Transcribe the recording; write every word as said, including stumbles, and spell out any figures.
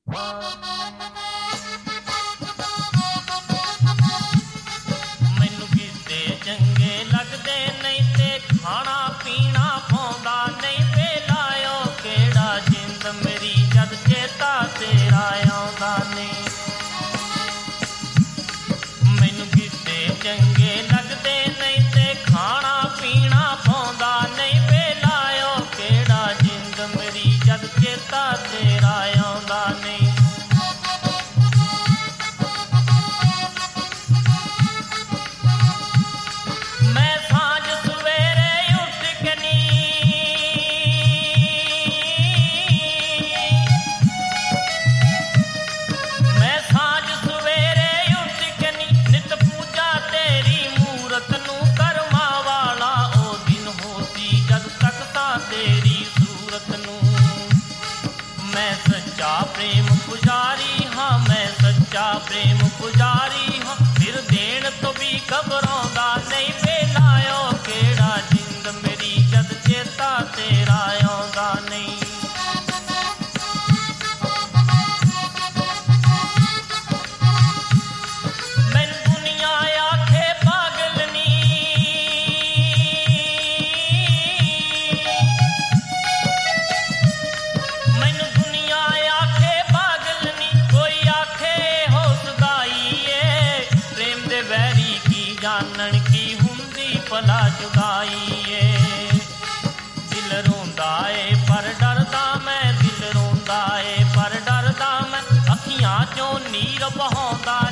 ਮੈਨੂੰ ਕਿਤੇ ਚੰਗੇ ਲੱਗਦੇ ਨਹੀਂ ਤੇ ਖਾਣਾ ਪੀਣਾ ਪਾਉਂਦਾ ਨਹੀਂ ਵੇਲਾਇਓ ਕਿਹੜਾ ਜਿੰਦ ਮੇਰੀ ਜਦ ਚੇਤਾ ਤੇਰਾ ਆਉਂਦਾ ਨਹੀਂ। ਮੈਨੂੰ ਕਿਤੇ ਚੰਗੇ ਲੱਗਦੇ ਨਹੀਂ ਤੇ ਖਾਣਾ ਪੀਣਾ ਪਾਉਂਦਾ ਨਹੀਂ ਵੇਲਾਇਓ ਕਿਹੜਾ ਜਿੰਦ ਮੇਰੀ ਜਦ ਚੇਤਾ ਤੇਰਾ ਆਉਂਦਾ ਨਹੀਂ। ਮੈਂ ਸਾਂਝ ਸਵੇਰੇ ਉੱਠ ਕੇ ਨੀ ਮੈਂ ਸਾਂਝ ਸਵੇਰੇ ਉੱਠ ਕੇ ਨੀ ਨਿਤ ਪੂਜਾ ਤੇਰੀ ਮੂਰਤ ਨੂੰ ਕਰਮਾਂ ਵਾਲਾ ਉਹ ਦਿਨ ਹੋਸੀ ਜਦ ਤੱਕਦਾ ਤੇਰੀ ਸੂਰਤ ਨੂੰ। ਮੈਂ ਸੱਚਾ ਪ੍ਰੇਮ ਪੁਜਾਰੀ ਹਾਂ ਮੈਂ ਸੱਚਾ ਪ੍ਰੇਮ ਪੁਜਾਰੀ ਹਾਂ ਫਿਰ ਦੇਣ ਤੋਂ ਵੀ ਘਬਰਾਉਂਦਾ ਨਹੀਂ ਵੇਲਾਇਓ ਕਿਹੜਾ ਜਿੰਦ ਮੇਰੀ ਜਦ ਚੇਤਾ ਤੇਰਾ ਆਉਂਦਾ ਨਹੀਂ। ਮੈਨੂੰ ਦੁਨੀਆ ਆਖੇ ਪਾਗਲ ਨੀ ਮੈਨੂੰ ਦੁਨੀਆ ਆਖੇ ਪਾਗਲ ਨੀ ਕੋਈ ਆਖੇ ਹੋ ਸਦਾਈ ਏ ਪ੍ਰੇਮ ਦੇ ਵੈਰੀ ਕੀ ਜਾਣਨ ਕੀ ਹੁੰਦੀ ਭਲਾ ਜੁਦਾਈ ਏ। ਦਿਲ ਰੋਂਦਾ ਏ ਪਰ ਡਰਦਾ ਮੈਂ ਦਿਲ ਰੋਂਦਾ ਏ ਪਰ ਡਰਦਾ ਮੈਂ ਅੱਖੀਆਂ ਚੋਂ ਨੀਰ ਬਹਾਉਂਦਾ